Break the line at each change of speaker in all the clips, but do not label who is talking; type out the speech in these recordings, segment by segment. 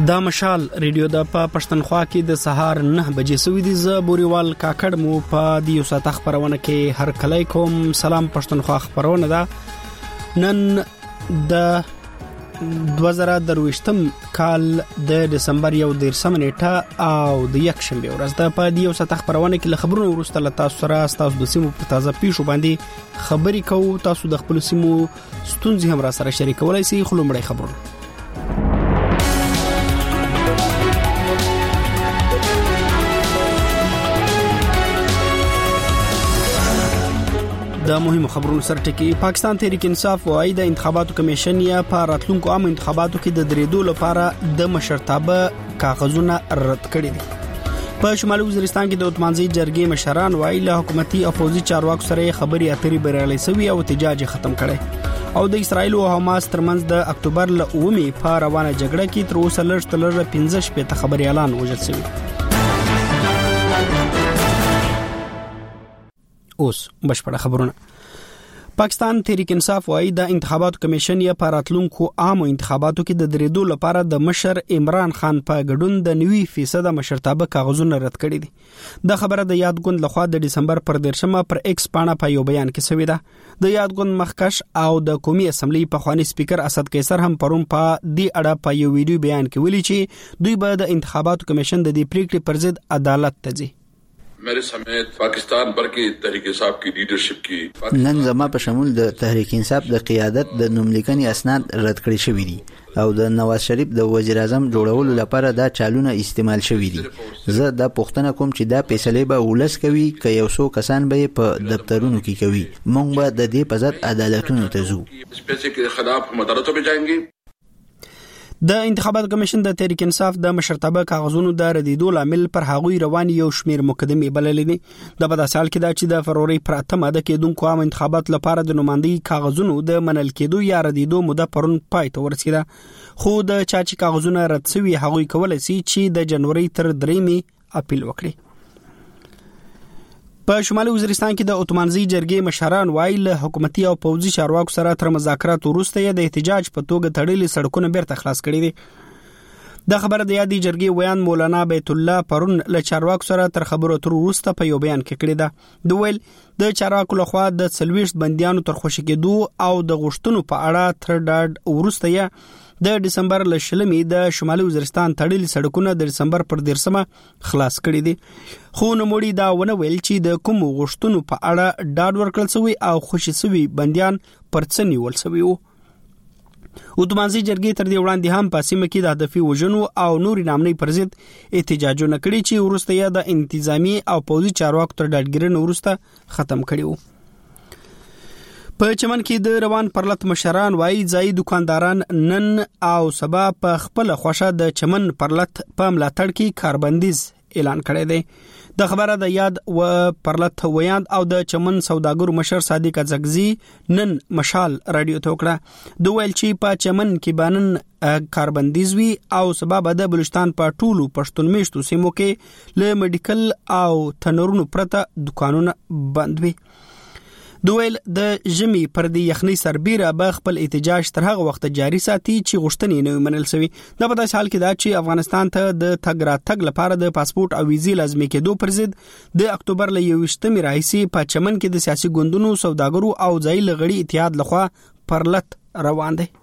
دا مشال ریډیو د پښتونخوا کې د سهار 9 بجې سوي دي. ز بوريوال کاکړ مو په دیو ساته خبرونه کې هر کله کوم سلام. پښتونخوا خبرونه ده نن د 2023 کال د ډسمبر 1 نیټه او د یک شنبه ورځ ده. په دیو ساته خبرونه کې خبرونه ورسته له تاسو سره تاسو د سیمو په تازه پیښو باندې خبري کوو. تاسو د خپل سیمو ستونزې هم را سره شریکولای شئ. خلومړی خبرونه د مهمو خبرونو سره ټکی. پاکستان تحریک انصاف وايي د انتخاباتو کمیشن یا په راتلونکو عام انتخاباتو کې د درېدو لپاره د مشرتابه کاغذونه رد کړي دي. په شمالي وزیرستان کې د اتمانځي جرګې مشران وايي له حکومتي او پوځي چارواکو سره خبري اترې بریالي سوي او احتجاج ختم کړي. او د اسرایل او حماس ترمنځ د اکتوبر ل 9 په روانه جګړه کې تر اوسه لږ 15 شپه خبري اعلان وجل سوي. اوس بشپړه خبرونه. پاکستان تحریک انصاف وايي د انتخاباتو کمیشن یا په راتلونکو عام انتخاباتو کې د درېدو لپاره د مشر عمران خان په ګډون د 90% مشرتابه کاغذونه رد کړي دي. د خبره د یادګوند لخوا د ډسمبر پر 13 پر ایکس پاڼه په یو بیان کې شوې ده. د یادګوند مخکش او د قومي اسمبلی په خواني سپیکر اسد قیصر هم پروم په دې اړه په یو ویډیو بیان کې ویلي چې دوی به د انتخاباتو کمیشن د دې پریکړې پر ضد عدالت ته ځي.
मेरे समेत पाकिस्तान भर की तहरीक इंसाफ की लीडरशिप की
نن زما په شمول د تحریک انصاف د قیادت د نوملیکنې اسناد رد کړي شوی دي او د نواز شریف د وزیر اعظم جوړولو لپاره دا چالونه استعمال شوی دي. زه دا پوښتنه کوم چې دا فیصله به ولس کوي که یو څو کسان به په دفترونو کې کوي. موږ به د دې په ضد عدالتونو ته ځو.
اسپیسي کې خلاف هم عدالتو به ځانګي.
د انتخاباتو کمیشن د تحریک انصاف د مشرتابه کاغذونو د ردیدو لامل پر هغوی روان یو شمیر مقدمې بللې دي. د بداسال کې دا چې د فروری پر 8 د کېدونکو عام انتخابات لپاره د نمائندګي کاغذونو د منل کېدو یا ردیدو موده پرون پای ته ورسېده. خو د چاچی کاغذونه رد شوي هغوی کولای شي چې د جنوري تر 3 اپیل وکړي. په شمالي وزیرستان کې د اتمانځي جرګې مشران وايي له حکومتي او پوځي چارواکو سره تر مذاکرات وروسته د احتجاج په توګه تړلې سړکونه بیرته خلاص کړي دي. د خبره د یادې جرګې ویان مولانا بیت الله پرون له چارواکو سره تر خبرو تر وروسته په یو بیان کې کړی ده. د ویل د چارواکو لخوا د 40 بنديانو تر خوشی کېدو او د غشتونو په اړه تر ډاډ وروسته د ډسمبر ل 20 د شمالي وزیرستان تړلې سړکونه د ډسمبر پر 13 خلاص کړي دي. خو نوموړي دا ونه ویل چې د کوم غشتونو په اړه ډاډ ورکړل شوی او خوشی شوی بنديان پر څه نیول شوی وو. اتمانځي جرګې تر دې وړاندې هم په سیمه کې د هدفي وژنو او نوري نامنۍ پر ضد احتجاجونه کړي چې وروسته یې د انتظامی او پوځي چارواکو تر ډاډګیرنې وروسته ختم کړي وو. په چمن کې د روان پرلط مشران وايي ځای دکانداران نن او سبا په خپل خوښه د چمن پرلط په ملاتړ کې کاربندیز اعلان کړی دی. د خبره د یاد و پرلط ویاند او د چمن سوداګر مشر صادق ازغزي نن مشال رادیو ته وکړه. د ویل چې په چمن کې بانن کاربندیز وی او سبب د بلوچستان په ټولو پښتون میشتو سیمو کې له میډیکل او تنورونو پرته دکانونه بند وي. دویل د جمی پر دی یخنی سربیره به خپل احتجاج تر هغه وخت جاری ساتي چې غوښتنې نه منل شوی. د په داسې حال کې دا چې افغانستان ته د تګ راتګ لپاره د پاسپورت او ویزې لازمي کېدو پر ضد د اکتوبر ل 21 راهیسي په چمن کې د سیاسي ګوندونو سوداګرو او ځای لغړي اتحاد لخوا پرلط روان دي.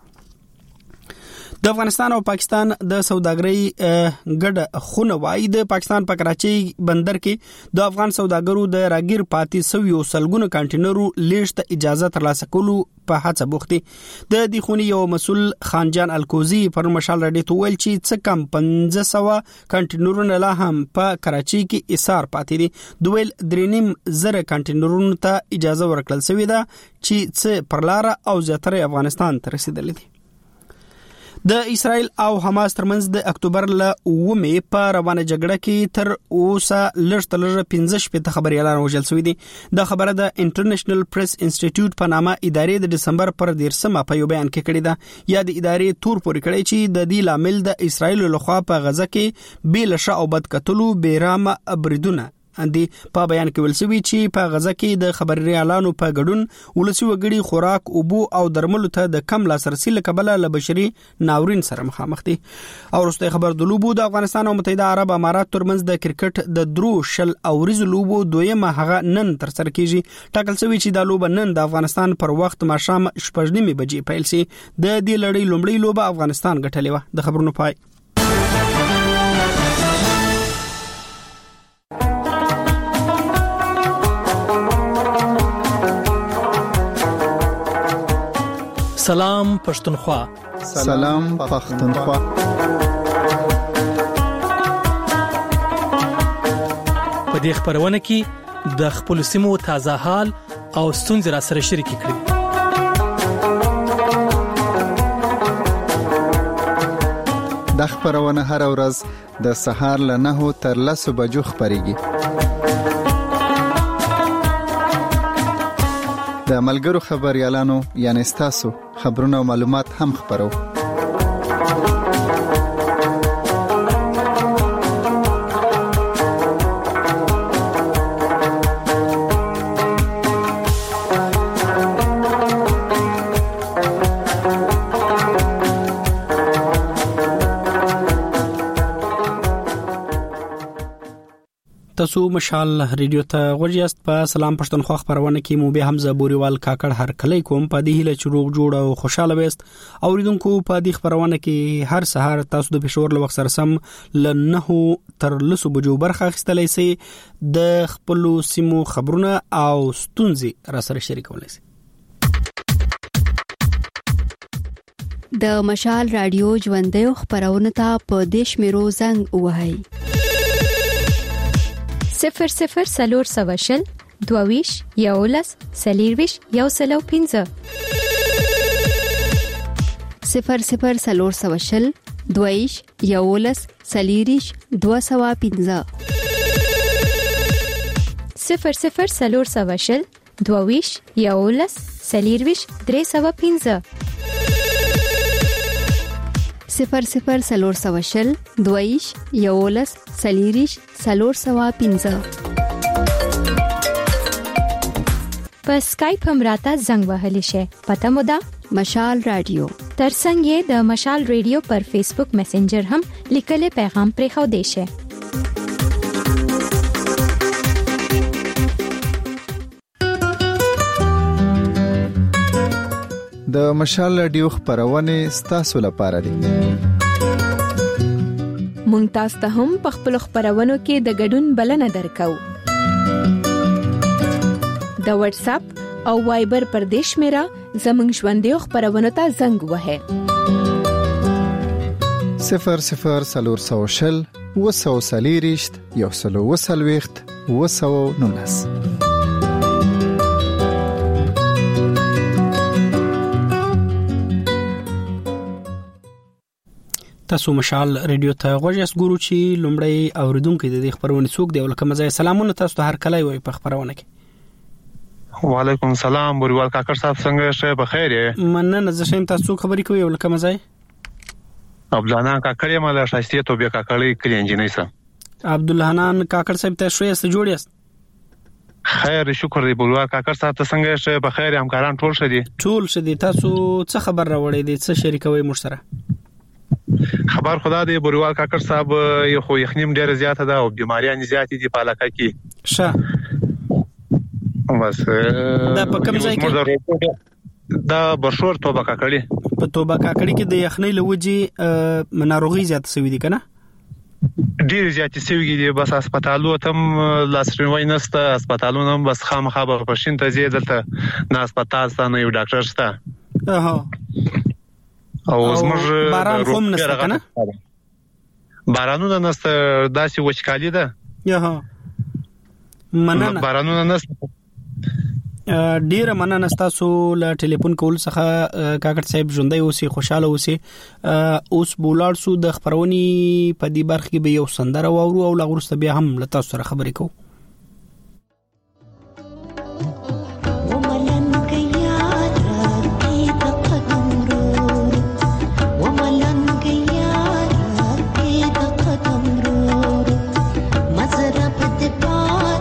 د افغانستان او پاکستان د سوداګرۍ ګډ خونه وايي د پاکستان په کراچۍ بندر کې د افغان سوداګرو د راګیر پاتې سویو سلګونو کانټینرو لیږد اجازه ترلاسه کولو په هڅه بوخت دي. د دې خونې یو مسول خانجان الکوزي پر مشال رډي تویل چې څه کم 1500 کانټینرونه لا هم په کراچۍ کې ایثار پاتې دي. دویل 3.5 کانټینرونو ته اجازه ورکړل شوې ده چې څه پرلاره او زیاتره افغانستان ته رسیدلې دي. د اسرایل او حماس ترمنځ د اکتوبر ل 9 په روانه جګړه کې تر اوسه لږ 15 شپه خبري اعلان وشل شوې دي. د خبره د انټرنیشنل پریس انسټیټیوټ په نامه ادارې د دسمبر پر 13 په یو بیان کې کړی ده. یا د ادارې تور پورې کړی چې د دې لامل د اسرایل لخوا په غزه کې بیل شه او بد کتلو بیرامه بریدونه دی په بیان کې ویل شوی چې په غزا کې د خبريالانو په ګډون ولسی وګړي خوراک اوبو او درملو ته د کم لاسرسي لکبله له بشري ناورین سره مخامخ دي. او وروسته خبر د لوبو د افغانستان او متحده عرب امارات ترمنځ د کرکټ د درو شل او ریز لوبو دویمه هغه نن تر سره کیږي. ټاکل شوی چې د لوب نن د افغانستان پر وخت ماښام 8:30 بجې پیل شي. د دې لړۍ لومړی لوبه افغانستان ګټلې و. د خبرونو پای.
سلام پښتونخوا.
سلام پښتونخوا.
په دې خبرونه کې د خپل سیمو تازه حال او ستونزې را سره شریک کړئ.
د خبرونه هر ورځ د سهار له 9 تر 10 بجو خبريږي. د ملګرو خبريالانو یعنی تاسو خبرونه او معلومات هم خبرو.
تاسو مشال ریډیو ته غوړیاست. په سلام پښتونخوا خبرونه کې مو به حمزه بوريوال کاکړ هر کله کوم په دې هله چروغ جوړ او خوشاله وست. اوریدونکو په دې خبرونه کې هر سهار تاسو د پېښور له وخت سره سم ل 9 تر 10 بجو برخه اخیستلای سي. د خپل سیمو خبرونه او ستونزې را سره شریکولای سي.
د مشال رادیو ژوندې خبرونه ته په دیش میرو زنګ وهاي
00 سلور سواشل دوویش یولس سلیرویش یوسلو 15
00 سلور سواشل دوویش یولس سلیریش 215
00 سلور سواشل دوویش یولس سلیرویش 315
00 سلور سواشل دویش یولس سلیریش سلور سوا 15
په سکایپ هم راته زنګ وهلی شي. پته مو ده
مشال رادیو.
ترڅنګ یې د مشال ریډیو پر فیسبوک میسنجر هم لیکل پیغام پرې خو دی شي.
د مشال رادیو خبرونه ستاسو لپاره دي.
مونږ تاسو ته هم په خپل خبرونو کې د ګډون بلنه درکو. د واتس اپ او وایبر پر دیش میرا زمنګ ژوندې خبرونه ته زنګ وهه
00 سلور سوشل وسو سلیریشت یوسلو وسلويخت وسو نونس.
تاسو مشال ریډیو ته غوښیاست. ګورو چې لومړی اوریدونکو د دې خبرونه څوک دی. ولکه مزه سلامونه تاسو ته هر کله وي په خبرونه کې.
وعلیکم السلام بوريوال کاکړ صاحب څنګه شه بخیر یې؟
مننه زه شم. تاسو خبرې کوي ولکه مزه
عبدالحنان کاکړ یم له شایسته توبه کاکړی کلی انجینر سره.
عبدالحنان کاکړ صاحب ته شوي است جوړیاست؟
خیر شکر دی بوريوال کاکړ صاحب ته څنګه شه بخیر همکاران ټول شه دي؟
ټول شه دي. تاسو څه خبر راوړی دي؟ څه شریکوي مو سره؟
خبر خدا دی بوريوال کاکړ صاحب یو خو یخنیم ډیر زیاته ده او بیماریاں زیاتې دي په علاقه کې.
شه
بس
دا په کوم ځای کې
دا برشور توبه کاکړی
په توبه کاکړی کې د یخنۍ لوجي ناروغي زیات شوې دي کنه؟
ډیر زیات شوې دي. بس هسپتالو ته لاسرسي نشته. هسپتالونو هم بس خامخا به پښین ته زی دلته نه هسپتال ته نه یو ډاکټر شته. او زموږ
باران کوم نشته کنه؟
بارانونه نشته داسې وچکالي ده.
یاه مننه.
بارانونه نشته.
ډیر مننه تاسو له ټلیفون کول څخه کاکړ صاحب ژوندۍ اوسې خوشاله اوسې. اوس بولار سو د خبرونی په دې برخه کې به یو سندره واورو او لغورسته بیا هم له تاسو سره خبرې کوو.
Mother up at the bar.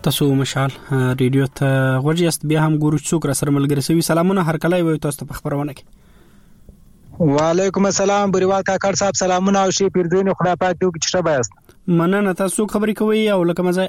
تاسو مشال ریډیو ته غوړیاست بیا هم ګورو څوک را سره ملګری سوي. سلامونه هر کله وي تاسو په خبرونه کې.
وعلیکم السلام بریوال کاکړ صاحب سلامونه او شي پیردوین خدای پاک دې چې ښه بایست.
مننه تاسو خبرې کوي او لکه مزه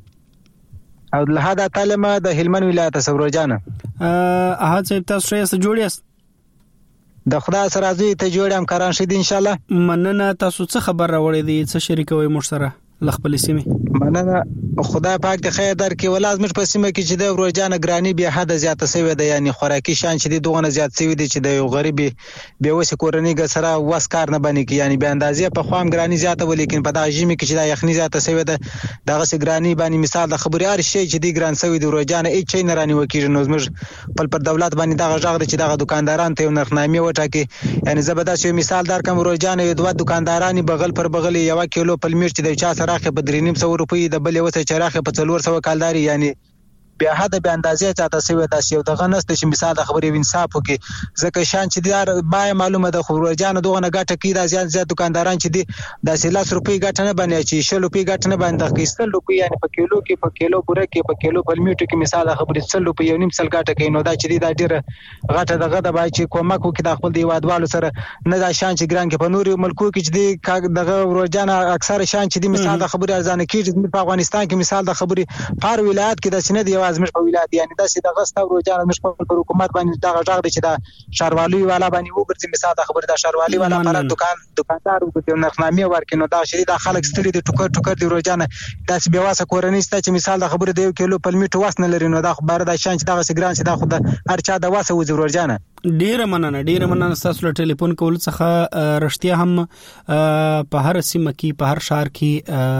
او له دا تعلیم د هلمند ولایت سبروجانه
احد صاحب تاسو یې جوړیاست
د خدای سره زی ته جوړم کاران شې ان شاء الله.
مننه تاسو څه خبر راوړې دي څه شریکوي مو سره لخپل سیمه.
مننه خدای پاک د خیر درکې ولازم په سیمه کې چې د روزانه ګرانی به حد زیاته شوی دی یعنی خوراکي شان چې دوغه زیات شوی دی چې د یو غریبي به وسه کورنۍ سره وسکار نه بنې کی یعنی به اندازې په خام ګرانی زیاته ولیکن په دغه ژمي کې چې د یخني زیاته شوی دی دغه سي ګرانی باندې مثال د خبري هر شي چې دی ګران شوی دی روزانه هیڅ چي نه رانی وکیږي نو زموږ پر دولت باندې دغه ژغ چې دغه دکانداران ته نرخنامې وټاکي یعنی زبردست یو مثال در کوم روزانه یو دوه دکاندارانی بغل پر بغل یو کیلو پلمیر چې د چا سره په 300 روپۍ د بلې وسه چراغه په 400 کالداري یعنی بیا حد به اندازې چاته سوي داسې یو دغه نست چې مثال د خبرې انصاف وکي ځکه شان چې دار بای معلومه د خبرجان دوغه نه ګټه کی د زیات دکانداران چې دي د 100 روپۍ ګټه نه باندې چې 100 روپۍ ګټه نه باندې د 100 روپۍ یعنی په کیلو کې په کیلو بوره کې په کیلو پلمیټو کې مثال د خبرې 100 روپۍ یو نیم سل ګټه کوي نو دا چې دا ډیره غټه دغه د بای چې کومک وکي د خپل دی وادوالو سره نه دا شان چې ګران کې په نورو ملکو کې چې دی دغه روزان اکثر شان چې دی مثال د خبرې ارزانه کیږي په افغانستان کې مثال د خبرې هر ولایت کې د سینې دی واز مش په ولایت یعنی دا چې دغه ستو روزانه مش په حکومت باندې دغه ژغ دی چې دا شاروالي والا باندې وګرځي مثال د خبرې د شاروالي والا پر دکاندار وګړي نرخنامې ورکړي نو دا شری د خلک ستړي د ټوکر دی روزانه داسې بیا واسه کورنۍ ست چې مثال د خبرې د 1 کیلو پلمیټ واسنه لري نو دا خبره د شان چې دغه سګران چې دا خو د هر چا د واسه وځي روزانه.
ډیره مننه تاسو له ټلیفون کول څخه رښتیا هم په هر سیمه کې په هر شهر کې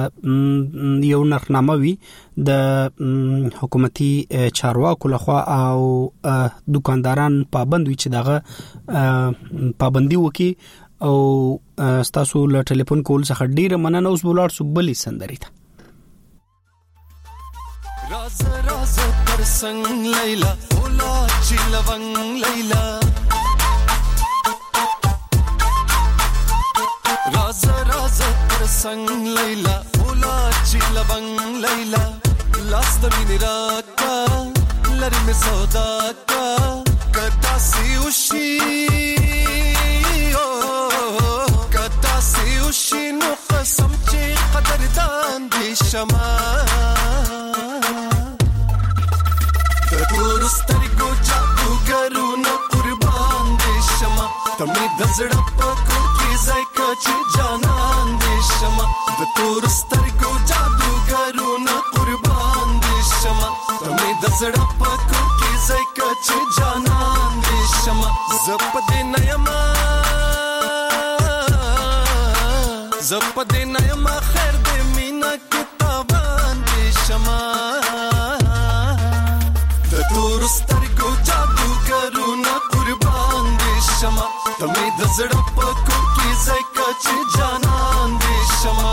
یو نرخنامه وي د حکومتي چارواکو لخوا او دکانداران پابند وي چې دغه پابندي وکي او تاسو له ټلیفون کول څخه ډیره مننه. اوس بولار سوبلی سندري ته
راز راز پر سنگ لیلا اولا چی لونگ لیلا راز راز پر سنگ لیلا اولا چی لونگ لیلا لاست مینی راکا لری میں سودا کا کتا سی اوشی کتا سی اوشی نو قسم چی قدردان دی شما تور سترګو جادوګرونه قربان دي شمه تمې د زړه په کور کې ځای کچې جانان دي شمه د تور سترګو جادوګرونه قربان دي شمه تمې د زړه په کور کې ځای کچې جانان دي شمه زپ دې نېما خیر دې مینا کتابان دي شمه تور سترګو جادوګرونه قربان دي شمه تمې د زړه په کور کې ځای کچې جانان دي شمه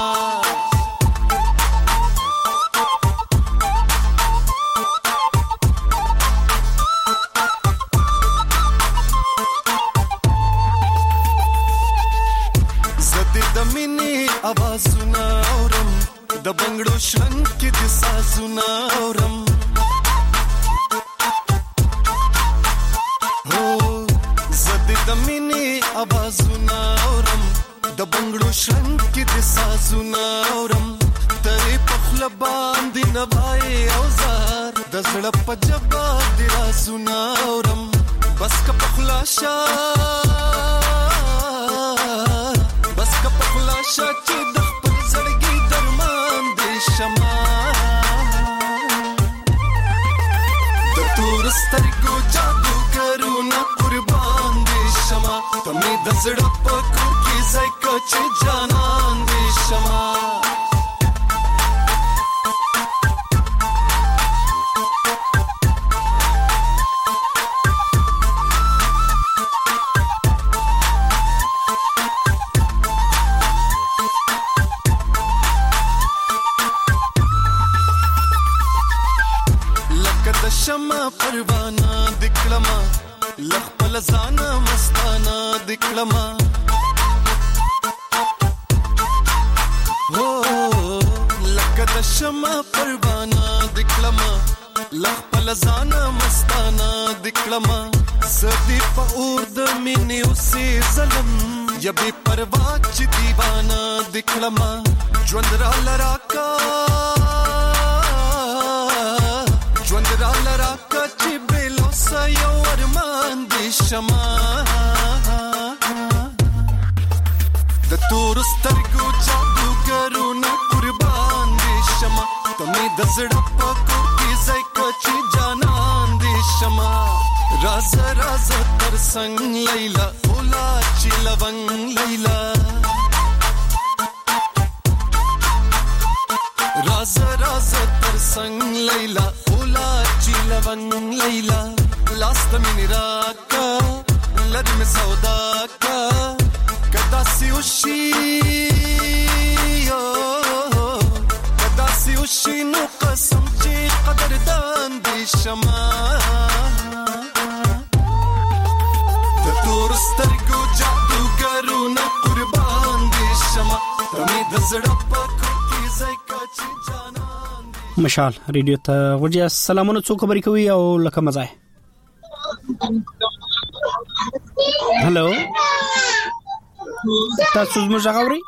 زدې د مینې اوازونه اورم د بنګړو شرنګ کې د سازونه اورم د مینې اوازونه اورم د بنګړو شرنګ کې د سازونه اورم ترې په خوله باندې نوای اوزار د زړه په جبه د رازونه اورم بس که په خوله شه چې د خپل زړګي درمان دې شمه د تور سترګو جادوګرونه قربان دي شمه تمې د زړه په کور کې ځای کچې جانان دي شمه شمع پروانه دکلمه لخپل ځانه مستانه دکلمه هو لکه د شمع پروانه دکلما لخ پلزانا مستانا دکلما زدی په اور د مینې اوسې ظلم یا بے پروا چې دیوانه دکلما ژوند را لراکا چې بلوسه یو ارمان دې شما د تور سترګو جادوګرونو قربان دې شما تمې د زړه په کور کې ځای چې جانان دې شما راز راز تر څنګ لیلا اولا چې لونګ لیلا راز راز تر څنګ لیلا اولا چې لونګ لیلا لاس د مینې راکا لری مې سودا کا کدا سی وشي کدا سی وشي نو قسم چې قدردان دې شما د تور سترګو جادوګرونو قربان دې شما تمې د زړه په
مشال ریډیو ته ورجه سلامونه څو خبرې کوي او لکه مزه هالو تاسو زموږ غوړی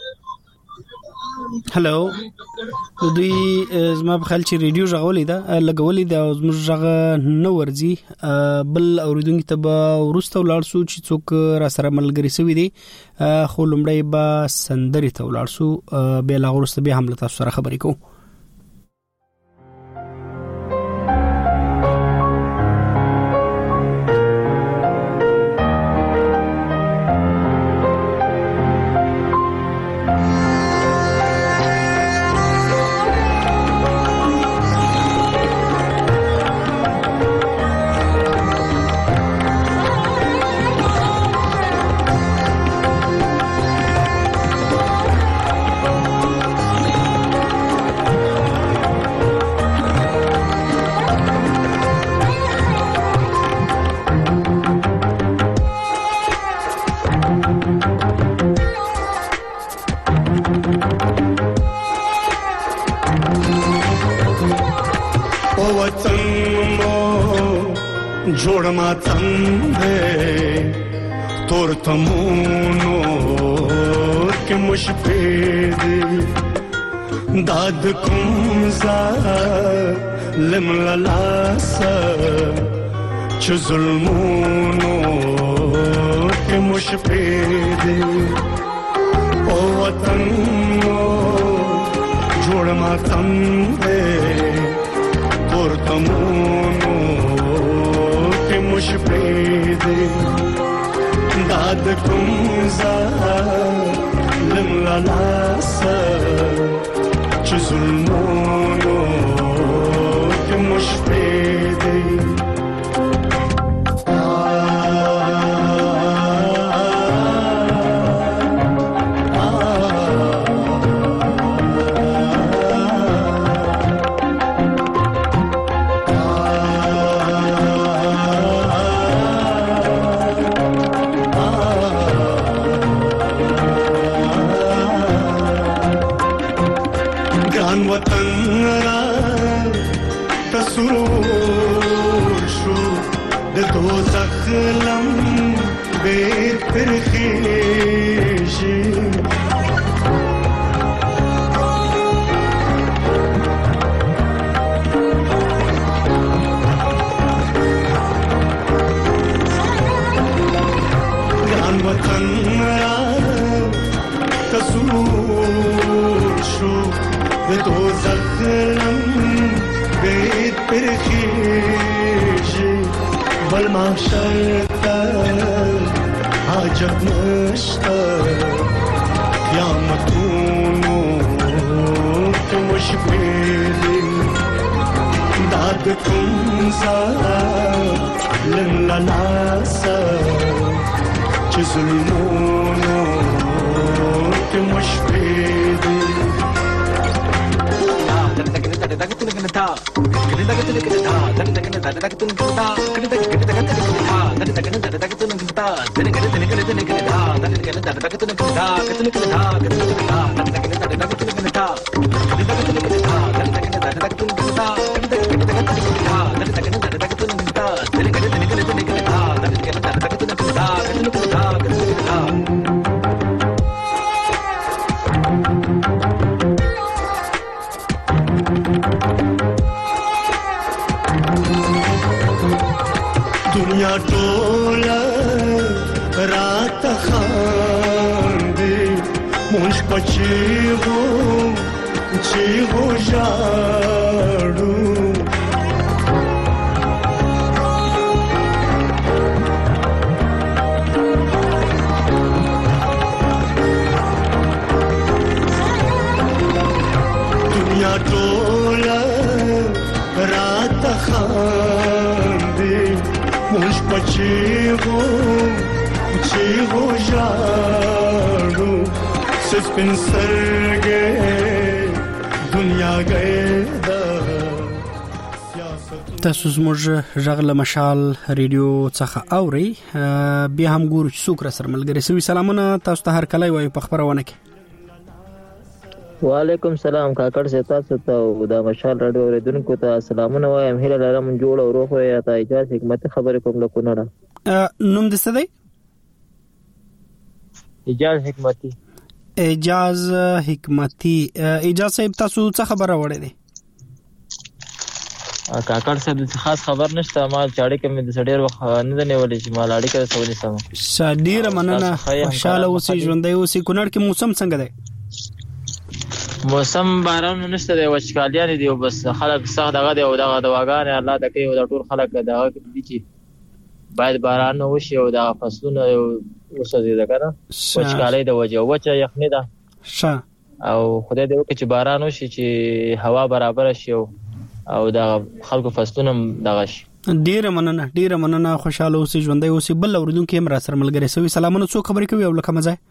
هالو دوی زما په خیال چې ریډیو غوړی دا لګولې دا زموږ غ نو ورځي بل اوریدونکو ته به ورسته ولاړ سو چې څوک را سره ملګری سوي دي خو لمړی به سندري ته ولاړ سو به لا ورسته به حمله تاسو سره خبرې کوو
جوړ ما تندې تور تمونو کې مشپې داد کوم زا لملاس چې ظلمونو کې مشپې او وطن جوړ ما تندې تور تمونو مشپې داد کوم ظالم لاس چې ظلمونو کې مشپې
da
दुनिया टोला रात खांदे मुझ पचीगो चीगो जाड़ू दुनिया टोला रात खांदे मुझ पचीगो चीगो जाड़ू सिस्पिन सर गए दुनिया गए
تاسو زموږ ژغله مشال ریډیو څخه اوري بیا هم ګورو چې څوک را سره ملګری سوي. سلامونه تاسو ته هر کله وایو په خبرونه کې.
وعلیکم سلام کاکړ سے تاسو ته د مشال رادیو اوریدونکو ته سلامونه وایم. هیله لرم جوړ او روغ یا ته اجازه حکمت خبرې کوم له کونړه.
نوم دې څه دی؟
اجازه حکمتي.
اجازه حکمتي. اجازه صاحب تاسو څه خبره وړې دي؟
کاکړ صاحب د خاص خبر نشته. ما چاړې کې مې د سړیر وخت نه نیولې چې ما لاړې کې سوالې سم.
شادیره مننه. خوشاله اوسې ژوندۍ اوسې. کونړ کې موسم څنګه دی؟
موسم باران نشته دی وچکالیان دی بس خلک سخت دغه دی او دغه دواګان الله د کوي او د ټول خلک دغه دي چې باید باران وشي او د فصلونو وسوځي دا کنه وچکالۍ د وجه وچه یخنی ده او خدای دې وکړي چې باران وشي چې هوا برابر شي او د خلکو فصلونه دغه شي.
ډیره مننه خوشاله اوسې ژوندۍ اوسې. بل اوریدونکو هم را سره ملګری سوي. سلامونه څوک خبرې کوي او لکه مزه؟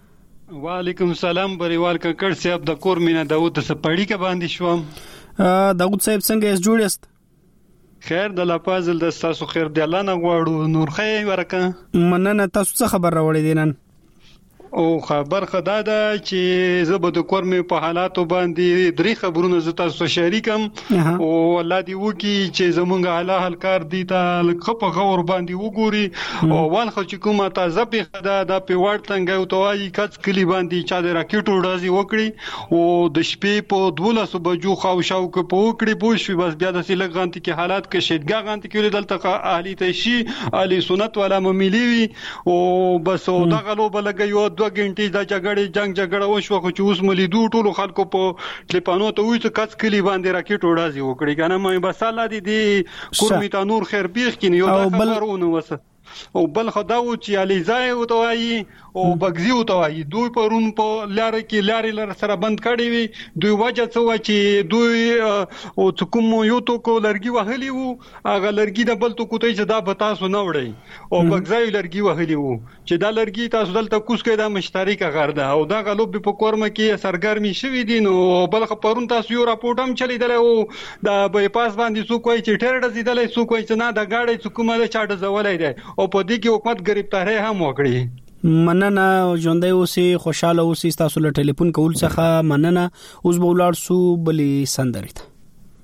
وعلیکم سلام بریوال ککړ صاحب د کور مینا داوود سپړی کې باندې شوم.
داوود صاحب څنګه یې جوړ یاست؟
خیر د لپازل د تاسو خیر دی الله نه غواړو نور خیر ورکه.
مننه. تاسو څه خبر راوړی دي نن؟
او خبر خدا ده چې زه به د کور مې په حالاتو باندې درې خبرونه ز تاسو شریکم او الله دې وکي چې زمونږ اعلی حلکار دي ته خپ غور باندې وګوري او وال خو چې کومه تازه په خدا د پیوړ څنګه او توای کڅ کلی باندې چا د راکټو ډازي وکړي او د شپې په 12 بجو خاوشاو کې په وکړي بوشي بس بیا د سیلګ غانتی کې حالات کې شیدګا غانتی کې دلته اهلی تشي اهلی سنت ولا مملي او بس او دغه لو بلګيو 2 غنټې د جګړه وشو خو چې اوس ملي دوه ټولو خلکو په ټلیفونو ته وایي چې کڅ کلی باندې راکټ وډازي وکړي کنه مې بس الله دې کورمي ته نور خیر بیخ کینی یو خبرونه وسه او بل خداو چې علیزای او توای او بغزی او توای دوی پرون په لار کې لار سره بند کړي وي دوی وجه څه و چې دوی او کوم یو تو کو لرګي وهلی وو هغه لرګي د بل تو کوته چې دا به تاسو نه وړي او بغزای لرګي وهلی وو چې دا لرګي تاسو دلته کوس کې دا مشترکه غرده او دا غلوب په کورمه کې سرګرمي شوې دي نو بل پرون تاسو یو راپورټ هم چلیدل او دا به پاس باندې څوک وایي چې ټرډ زیدلې څوک وایي چې نه دا گاډي څوک مله چاټ زولای دی او په دې کې حکومت گرفتاری هم وکړي.
مننه ژوندۍ اوسې خوشاله اوسې. تاسو له ټلیفون کول څخه مننه. اوس به ولاړ سو بلې سندرې ته.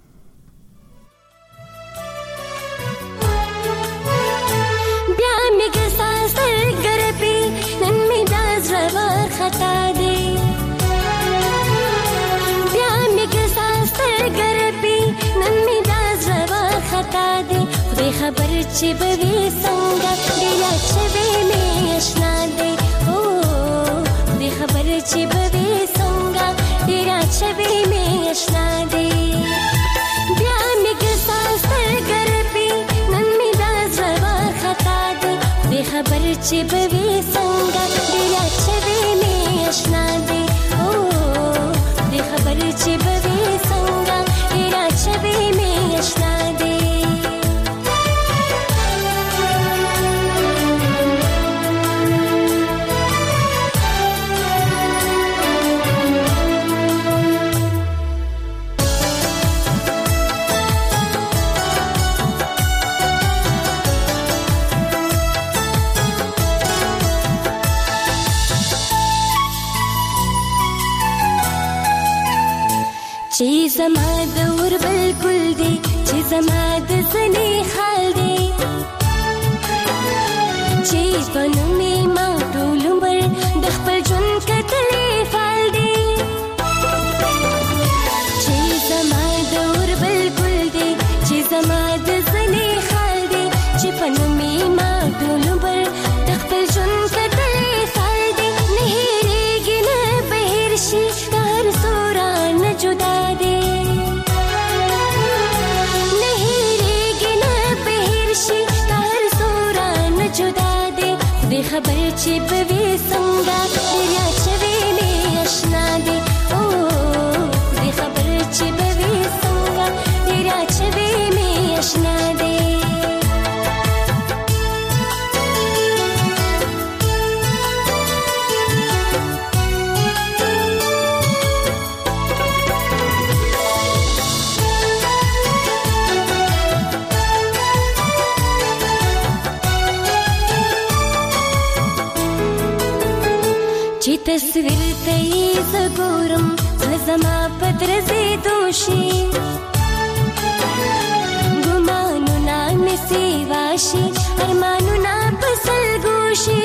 بیا مې ګساس ګرپی نن مې داز رور خطا دی بیا مې ګساس ګرپی نن مې داز رور خطا دی خبر چې بوي څنګه دیا چې مې آشنا دی او دې خبر چې بوي څنګه دیا چې مې آشنا دی بیا مې ګساس ګرپی نن مې دا زوا خطا دی دې خبر چې بوي څنګه دیا چې مې آشنا دی او دې خبر چې بوي څنګه دیا چې مې آشنا دی چې زما د ور بالکل دی چې زما د زنی حال دی چې په نومې ما ټول عمر د خپل ژوند کتلې فال دی چې زما خبر چې بوي څنګه دریا چوي می آشنا دي او دې خبر چې بوي څنګه دریا چوي می آشنا دي چې تصویر ته یې زګورم زما پدر زی دوشي ګمانو نا مسی واشي ارمانو نا پسل ګوشي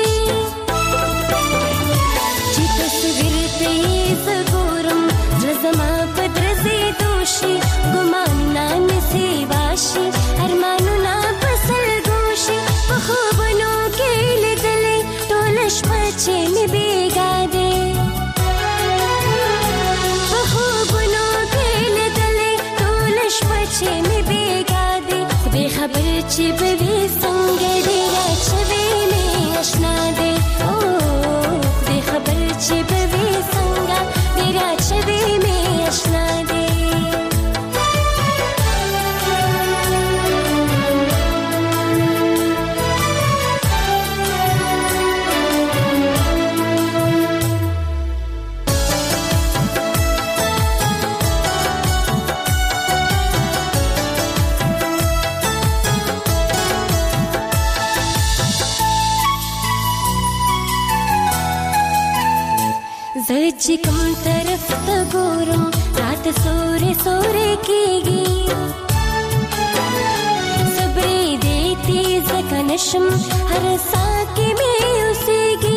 چې تصویر ته یې زګورم زما پدر زی دوشي ګمانو نا مسی واشي ارمانو نا پسل ګوشي په خوبونو کې لیدلې ټول شپه چې مې بیګا خبر چې بوي څنګه ډیره چوي می آشنا دي او دې خبر چې بوي څنګه ډیره چوي می آشنا دي چې کوم طرف ته ګورم رات سورې سورې کېږي صبرې دې تیز کنشم هر ساه کې مې اوسېږي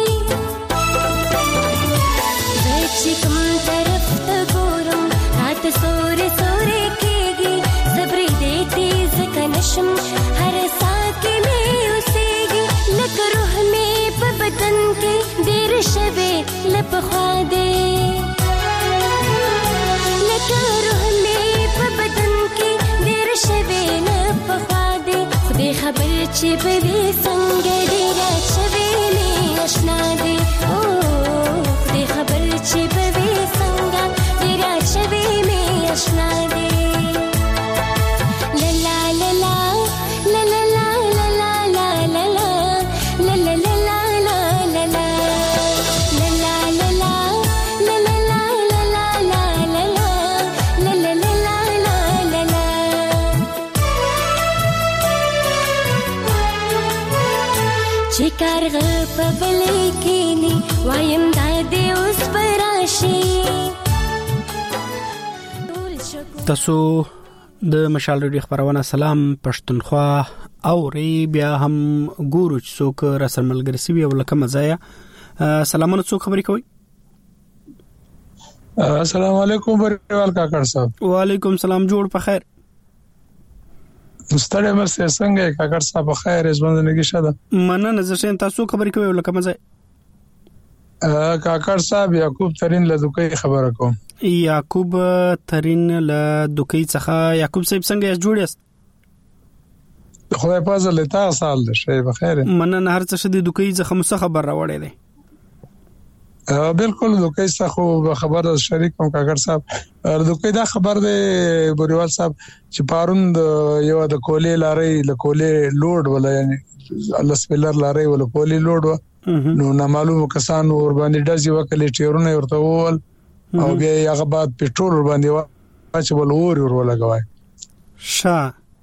چې کوم طرف ته ګورم رات سورې سورې کېږي صبرې دې تیز کنشم هر ساه کې مې اوسېږي لکه روح مې په بدن کې ډېر شوې لپخوا دې لکه روح مې په بدن کې ډېر شوې لپخوا دې خدای خبر چې بوي څنګه ډېره چوي می آشنا دې او خدای خبر چې بوي څنګه ډېره چوي می آشنا دې لا لا لا لا لا لا لا لا لا لا لا لا لا چې کارغه په بلې کېني وایم دا دې اوس به راشي
تاسو د مشال ریډیو خبرونه سلام پښتونخوا او ری بیا هم ګورو چې څوک رسل ملګری سی وی ولکه مزایا سلامونه څوک خبرې کوي
السلام علیکم بریوال کاکړ صاحب
وعلیکم سلام جوړ په خیر
مستړی مرسته څنګه کاکړ صاحب خیر ژوندنګي شته
مننه زه شین تاسو خبرې کوي ولکه مزایا
کاکړ صاحب یعقوب ترين له دوکې خبره کوم
یعقوب ترين له دوکې څخه یعقوب صاحب څنګه جوړ یاست
خدای په فضل ته سال ده شي بخیر
مننه هر څه شدي دوکې څخه مو خبر راوړې ده
بالکل دوکې څخه خبر شریک کوم کاکړ صاحب دوکې دا خبر ده بریوال صاحب چې پاروند یو د کولې لارې له کولې لوډ ولا یعنی الله سپیلر لارې ولا کولې لوډ نو نامعلوم کسان ور باندې دځي وکړي ټیرونه ورته وول او بیا هغه بعد پټرول ور باندې واچول ور ولګوي
شا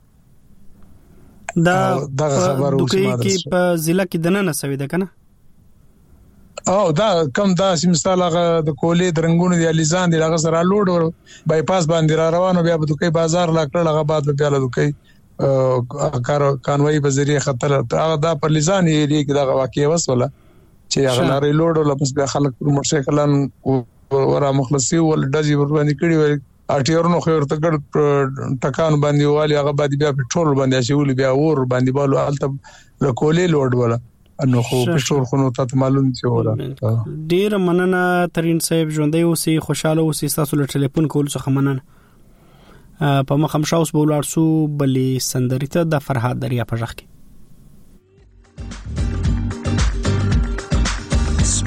دا خبر دوکې کې په ضلع کې دنه نسوي ده کنه
او دا کم دا مثال هغه د کولې درنګونو دی الیزان دی هغه سره لوډ بای پاس باندې را روانو بیا په دوکې بازار لا کړل هغه بعد بیا له دوکې کانوي په ذریعہ خطر هغه دا پر لیزان یې دا واقعي وسوله چې هغه لارې لوډ ولا بس بیا خلک موټر سایکلان ورا مخلصي ول دځي ور باندې کړي وي اټیورونو خو ورته ګډ ټکان باندې والی هغه بعد بیا پټرول باندې شول بیا ور باندې بالو الته کولې لوډ ولا انو خو پښتور خونو ته معلوم چې وره
ډیر مننه ترين صاحب ژوندۍ اوسې خوشاله اوسې تاسو له ټلیفون کول څخه مننه په مخم شاوس بولارسو بلې سندریته د فرهاد دریا په ځخ کې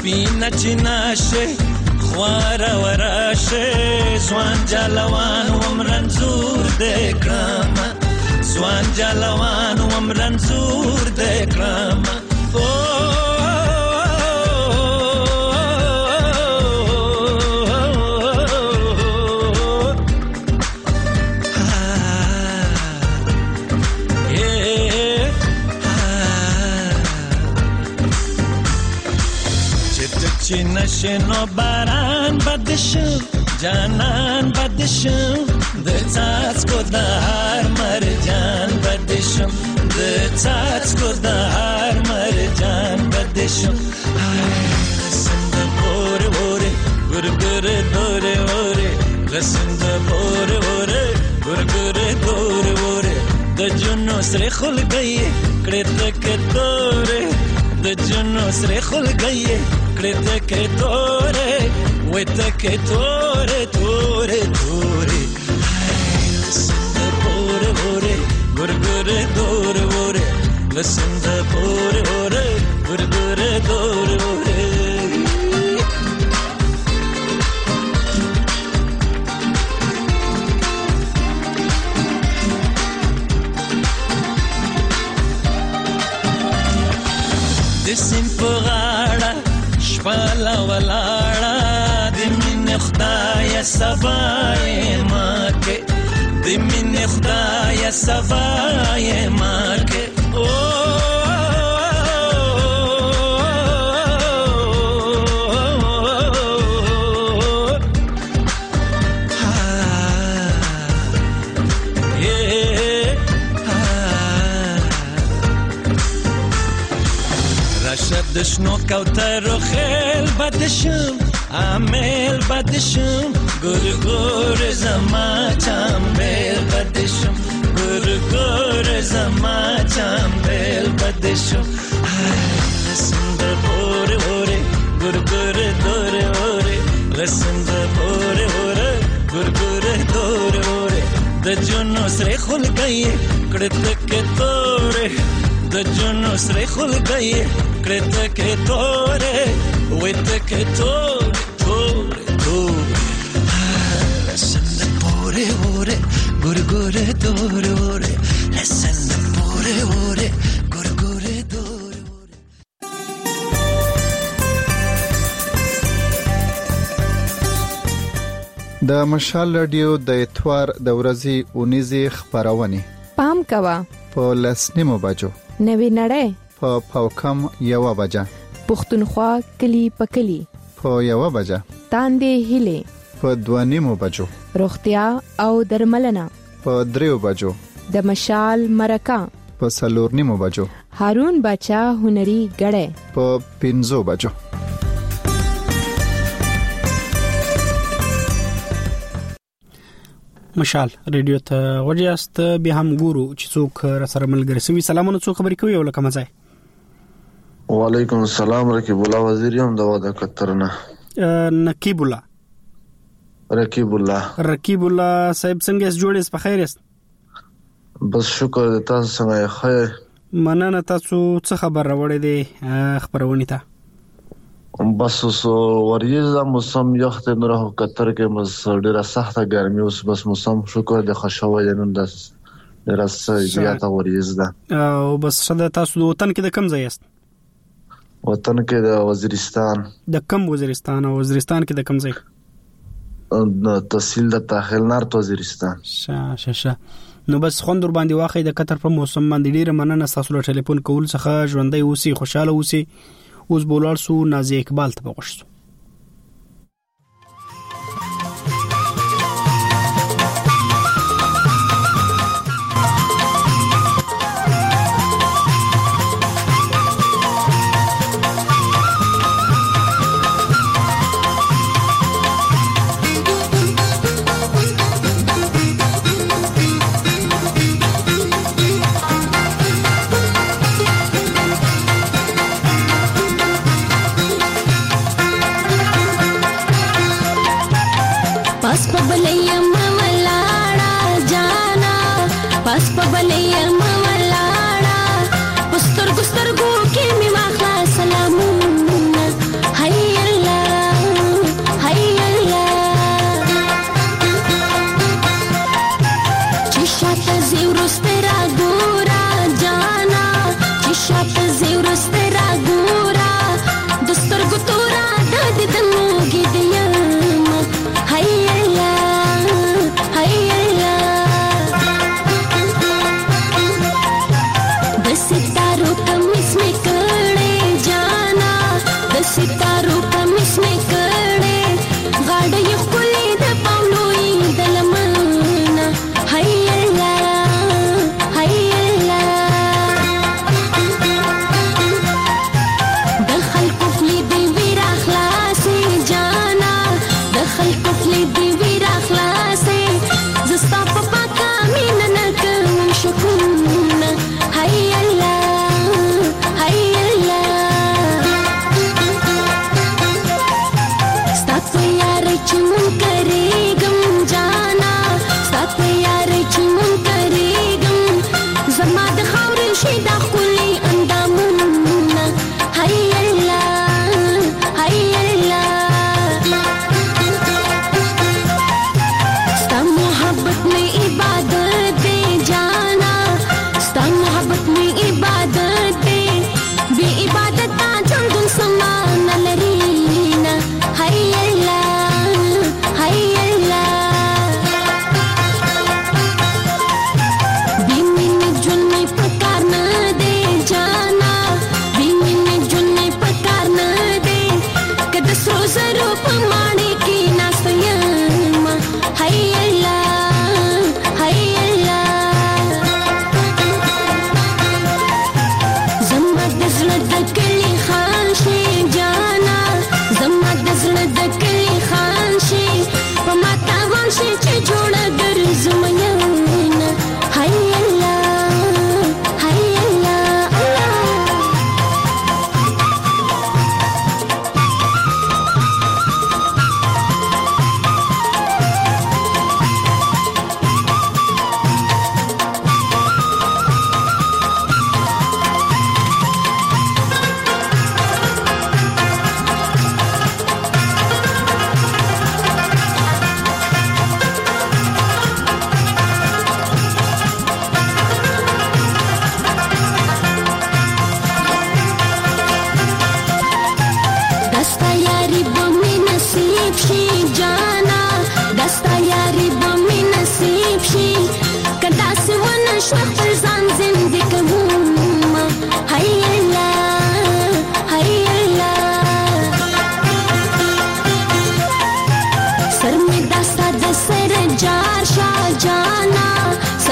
سپینا چناشه خوار وراشه زوان جلوان ومرنزور دکرام زوان جلوان ومرنزور دکرام چی نشنو باران بدشم جانان بدشم د څاڅکو د هر مرجان بدشم د څاڅکو د هر مرجان بدشم لسند پوره پوره ګرګره دوره وره لسند پوره پوره ګرګره دوره وره د جنو سره خلګي کړه تک دوره د جنو سره خلګي کړه که توره و ته که توره توره توره لسند پوره پوره ګرګره دوره وره لسند پوره پوره ګرګره دوره وره د سین په غاړه شپاله ولاړه د مینې خدای سبای ماکه د مینې خدای سبای ماکه دشنو کوتر خیل بدشم عامل بدشم گر گر زما چامبل بدشم گر گر زما چامبل بدشم لسند پوره پوره گر گر دوره وره لسند پوره پوره گر گر دوره وره د جنو سره خلګي کړه تک توره د جنو سره خلګي کړه که توره و ته که توره توره توره لسند پوره پوره ګرګره دوره وره لسند پوره پوره ګرګره دوره وره
د مشال رادیو د اتوار د ورځې اونیزه خبرونه
پام کوا
په لسنیمو بجو
نوی نړۍ
په پاوکم 1 بجه
پښتونخوا کلی پکلی
په 1 بجه
تاندې هله
په 2 بجو
روغتیا او درملنه
په 3 بجو
د مشال مرکه
په 4 بجو
هارون بچا هنري غړې
په 5 بجو
مشال ریډیو ته وجهاست به هم ګورو چې څوک را سره ملګری سوي سلامونه څوک خبرې کوي ولکه مزه
وعلیکم السلام رکیب الله وزیر یم د واده کترنه
نقیب الله
رکیب الله
صاحب څنګه جوړیس په خیر است
بس شکر تاسو څنګه خیر
مننه تاسو څه خبر راوړې دي خبرونه ته
بس سو وریزه موسم یخت نور کتر کې مس ډیره سخته ګرمي اوس بس موسم شکر د خوشاله نن د ډیره زیاته وریزه
او بس شته تاسو د وطن کې د کم ځای است
وطن کې د وزیرستان
د کم وزیرستان او وزیرستان کې د کم ځای
تحصیل د تاخیل نارت وزیرستان
شه نو بس خوندور باندې واخی د کتر په موسم باندې ډیره مننه تاسو له ټلیفون کول څخه ژوندۍ اوسې خوشاله اوسې اوس بولار سو نازي اقبال ته بغشتو
Hey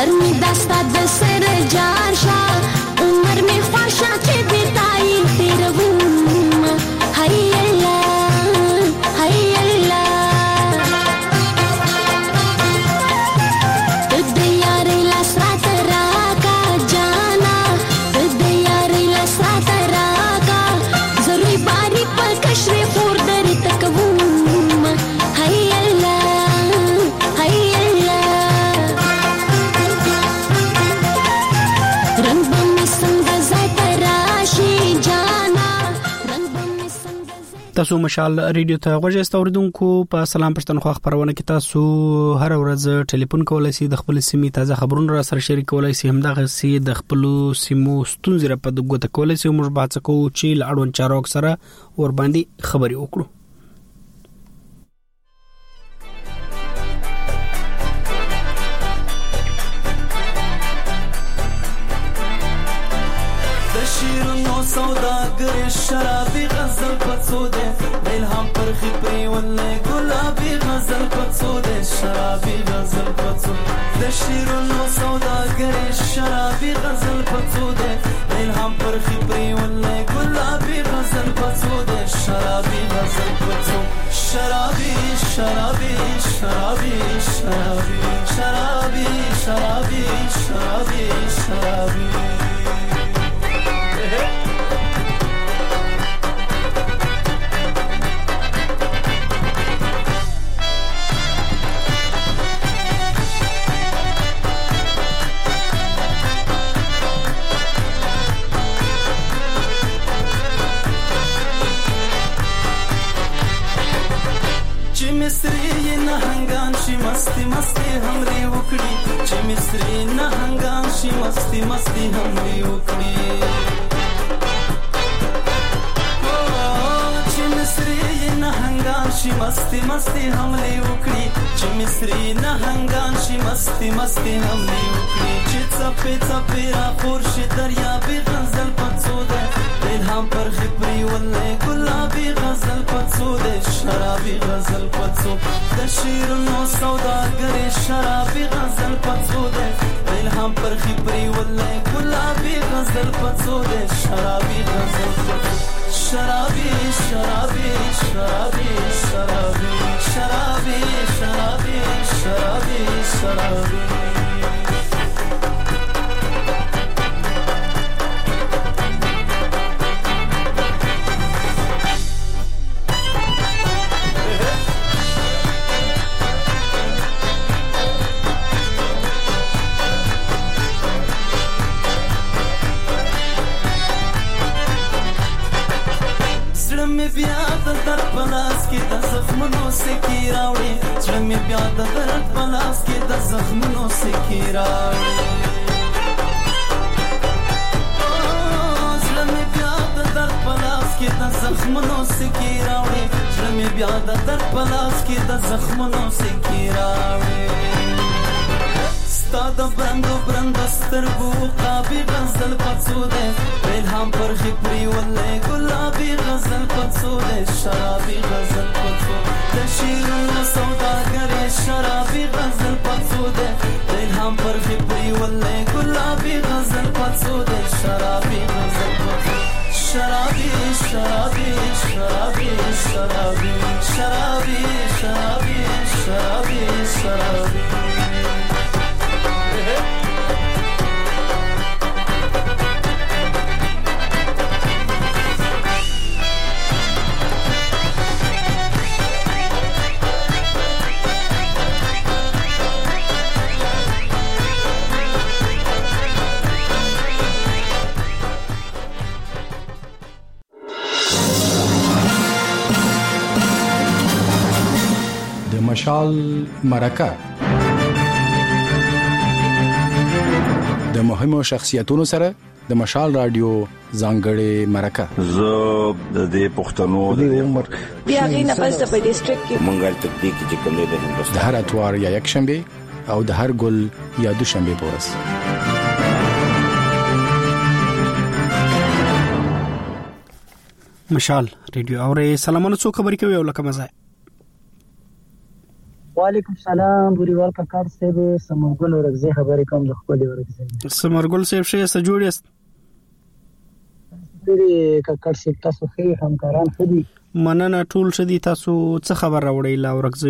سر می دستا د سر جار شا عمر می خوشا چې بیتای تیروم هی الله هی الله د یاري لاسرات راکا جانا د یاري لاسرات راکا زروي باری په کشر خور درې تکوم هی الله هی
تاسو مشال ریډیو ته غوښتل اوریدونکو په سلام پښتونخوا خبرونه کې تاسو هر ورځ ټلیفون کولای شئ د خپل سیمې تازه خبرونه را سره شریک کولای شئ همدغه سي د خپل سیمو ستونزې را په دغه کولای شئ موږ باڅ کوو چې لاړون چارو سره ور باندې خبري وکړو.
سوداگر شرابی غزل پڅوده الهام پر خپري ولې ګلابي غزل پڅوده شرابي غزل پڅوده د شیرونو سوداگر شرابي غزل پڅوده الهام پر خپري ولې ګلابي غزل پڅوده شرابي غزل پڅوده شرابي شرابي شرابي شرابي شرابي شرابي شرابي شرابي مصری نه هنگان شي مستی مستی همري وکړي چې مصری نه هنگان شي مستی مستی همري وکړي چې مصری نه هنگان شي مستی مستی همري وکړي چې مصری نه هنگان شي مستی مستی همري وکړي چې څپې څپې را خور شي دریا به غزل پڅوده الهام پر خپري ولې ګلابي غزل پڅوده شرابي غزل د شیرونو سوداگر شرابي غزل پڅوده الهام پر خپري ولې ګلابي غزل پڅوده شرابي غزل شرابي شرابي شرابي شرابي شرابي شرابي شرابي شرابي بیا د در پلاس کې د زخمونو سکی راوړي چې مې بیا د در پلاس کې د زخمونو سکی راوړي چې مې بیا د در پلاس کې د زخمونو سکی راوړي چې مې بیا د در پلاس کې د زخمونو سکی راوړي ستاد برندو برندو سترګو قابي غزل پڅوده الهام پر خپري ولې ګلابي غزل پڅوده شرابي غزل پڅوده د شیرونو سوداګر شرابي غزل پڅوده الهام پر خپري ولې ګلابي غزل پڅوده شرابي غزل پڅوده شرابي شرابي شرابي شرابي شرابي شرابي شرابي شرابي
مشال مرکه د مهمو شخصیتونو سره د مشال رادیو ځانګړې مرکه
زه د دې پښتنو د عمر
بیا غي نه پس په ډیسټریکټ کې
منګل تکتیک چې کوم دی د هندستان
د هر اتوار یا یک شنبه او د هر ګل یا دوشنبه پورس
مشال ریډیو اورې سلامونه څو خبرې کوي او لکه مزه
وعلیکم السلام بوریوال کاکړ صاحب سمرګل ورغزي خبرې کوم د خپل ورغزي
سمرګل صاحب شه څه جوړ یاست
دې کاکړ صاحب تاسو خې همکاران خدي
مننه ټول شدي تاسو څه خبر راوړی لا ورغزي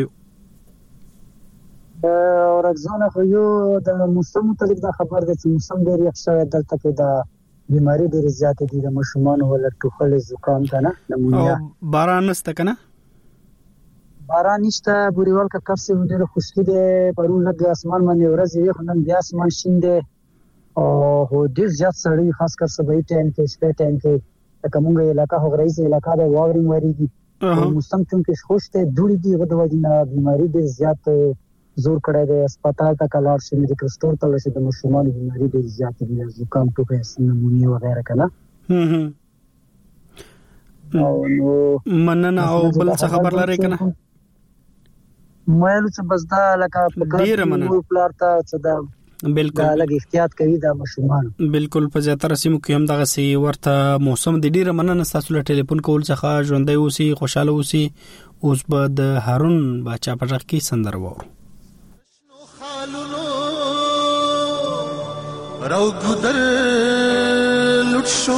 ورغزونه خو یو د موسم متعلق دا خبر ده چې موسم ډېر یخ شوی دلته کې دا بیماری ډېر زیات دي د مشومان ول ټوخل زکام کنه نمونیا
باران نشته کنه
باران نشته بوریوال کا کف سے ډېر خوشی ده پرون لګ اسمان باندې ورځ یې خنن بیا اسمان شین ده او هو ډېر زیات سړی خاص کر صبح ټایم کې شپه ټایم کې کومه علاقہ هو رئیس علاقہ د واورین وریږي موسم چې خوش ته دوړي دی غو د وجنه بیماری ډېر زیات زور کړی دی هسپتال ته کلاړ شي د کرستور ته لشه د مشومان بیماری ډېر زیات دي زکام ټوخی نمونیا وغیرہ کنه
او نو مننه او بل څه خبر لري کنه
مایلو چې بس دا لکه
ډیر مننه
پلارتا چې دا بالکل لګ احتیاط کوي دا مشومان
بالکل په زیاتره سیمو کې هم دغه سی ورته موسم د ډیر مننه تاسو له ټلیفون کول څخه ژوندۍ اوسي خوشاله اوسي اوس به د هارون بچا پټک کې سندر وورو
راو ګدر لټ شو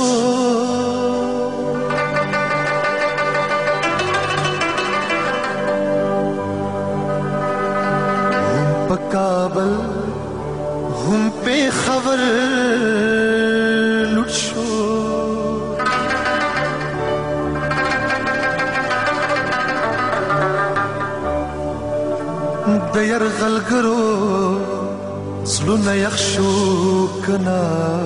کابل هم په خبر لټ شو د يرغلګرو زلونه يخشو کنا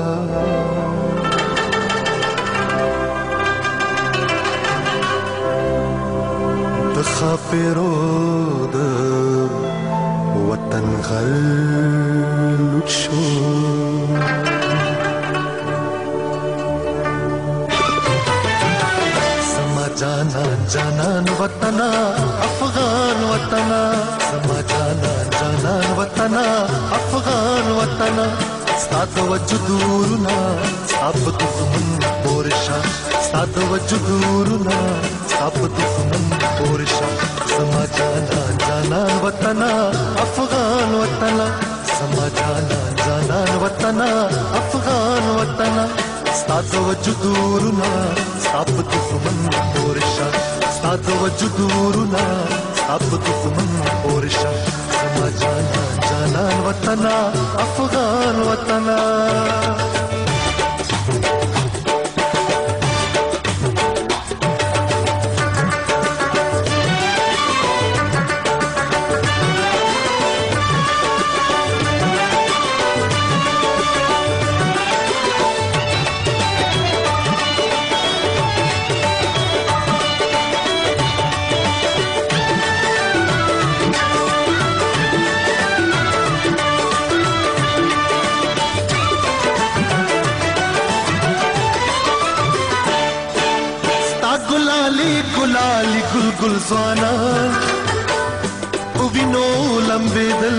د خاپرو د وطن غلط شو سما جانا جانان وطنا افغان وطنا سما جانا جانان وطنا افغان وطنا ستاد وجودورنا اب دښمن پورشا ستاد وجودورنا اب دښمن پورشا سما جانا جانان وطنا افغان وطنا سما جانا جانان وطنا افغان وطنا ستاد وجودورنا اب دښمن پورشا ستاد وجودورنا اب دښمن پورشا سما جانا جانان وطنا افغان وطنا गुलाली गुल गुल ज़वाना उविनो लंबे दिल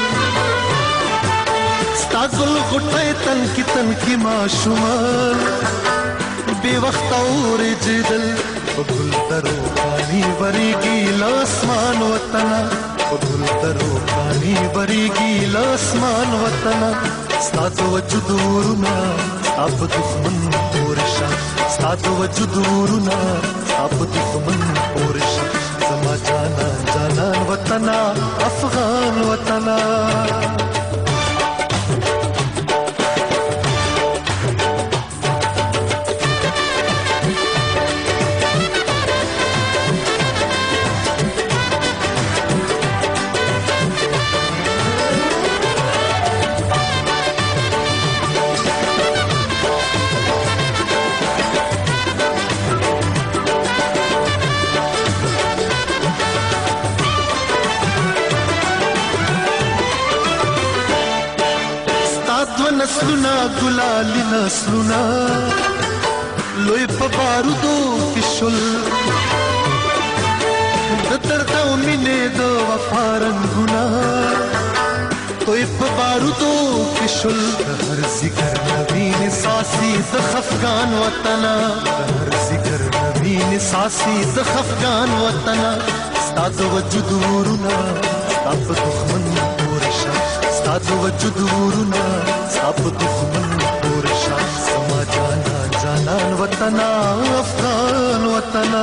स्तागुल गुटे तन की माशुमान बेवक्त और जिदल गुल दरो पानी बरीगी लासमान वतना गुल दरो पानी बरीगी लासमान वतना स्ताद वजुदूरना अब दुश्मन पोरशा स्ताद वजुदूरना अब दुश्मन पोरशा समा जाना जानान वतना अफगान वतना नस्लुना गुलाली नस्लुना लोई पबारुदो किशुल दतरता मिने दो वफारंगुना तोई पबारुदो किशुल हर जिगर नवीन सासी दखफगान वतना हर जिगर नवीन सासी दखफगान वतना स्ताद वजुदूरुना ستاپ دښمن پورشا ستاد وجود ورنا ستاپ دښمن پورشا سما جانا جانان وطنا افغان وطنا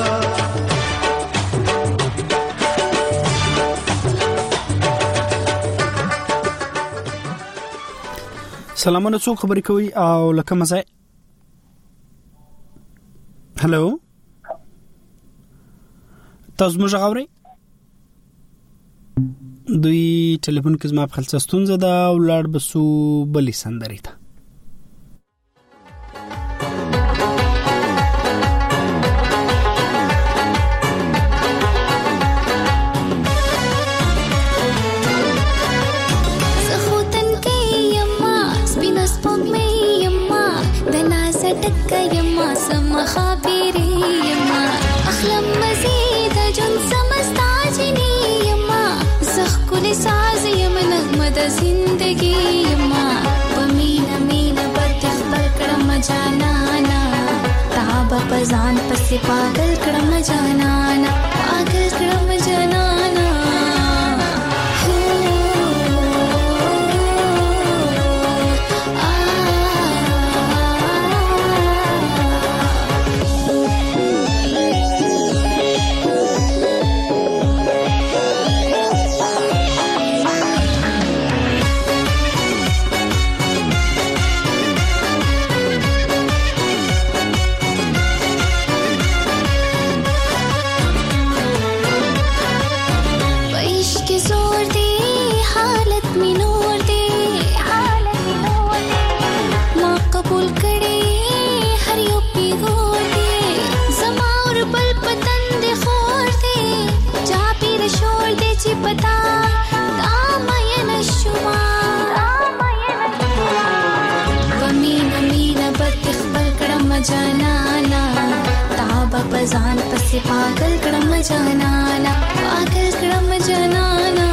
سلامونه څوک خبرې کوي او لکه مزه هلو تاسو موږ غوړې دوی ټلیفون کې زما په خلص ستونزه ده او لاړ بسو بلی سندري ته
يما سما خابري يما أحلم مزيد جن سمستعجني يما زخ كل ساز يما نغمة زندگي يما ومينا مينا بتخبر كرم جانانا تعب بزان پس پاگل كرم جانانا پاگل كرم جانانا बजान पसे पागल क्रम जनाना पागल क्रम जनाना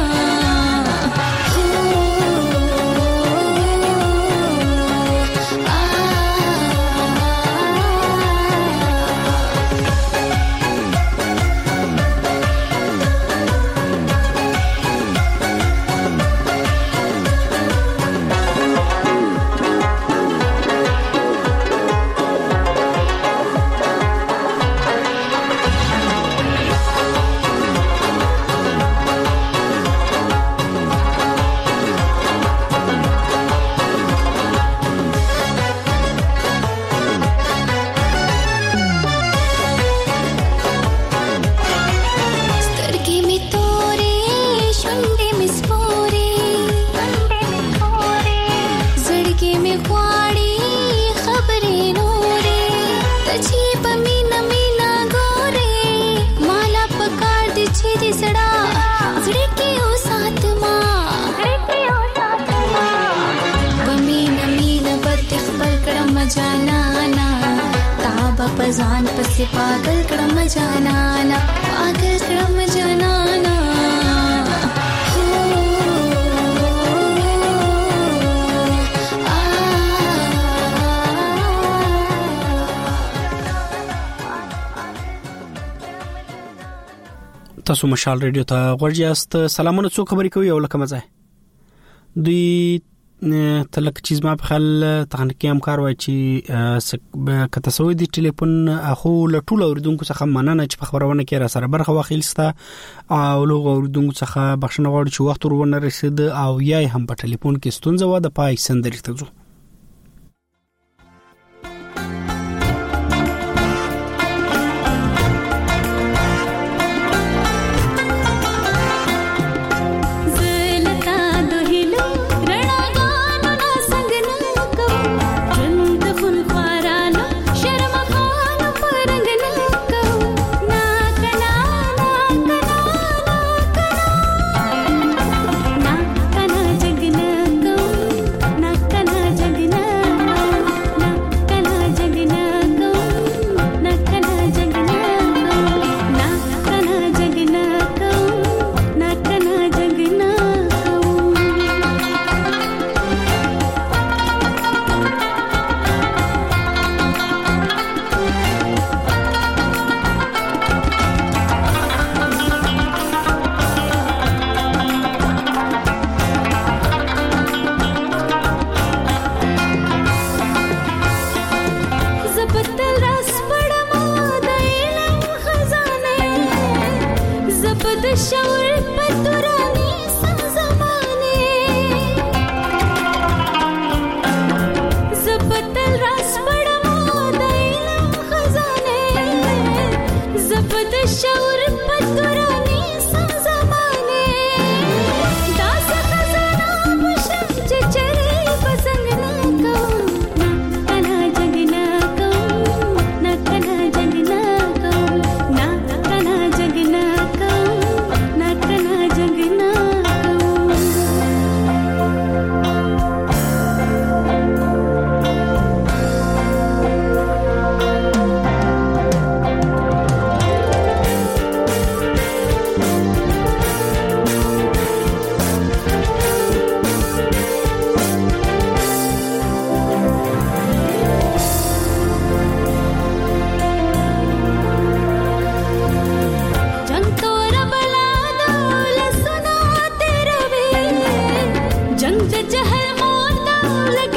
बजान पसे पागल क्रम जनाना पागल क्रम जनाना
تاسو مشال رادیو ته ورجاست سلامونه څو خبرې کوي او لکه مزه دوی تلک چیز ما په خل تخنیکی همکار وای چې کته سوي دی ټلیفون اخو لټول اوردونکو څخه مننه چې په خبرونه کې را سره برخه واخیلسته او لوغ اوردونکو څخه بخښنه غواړم چې وخت ورونه رسید او یای هم په ټلیفون کې ستونزه و د پای سندري ته ځو
ना
هر مور ته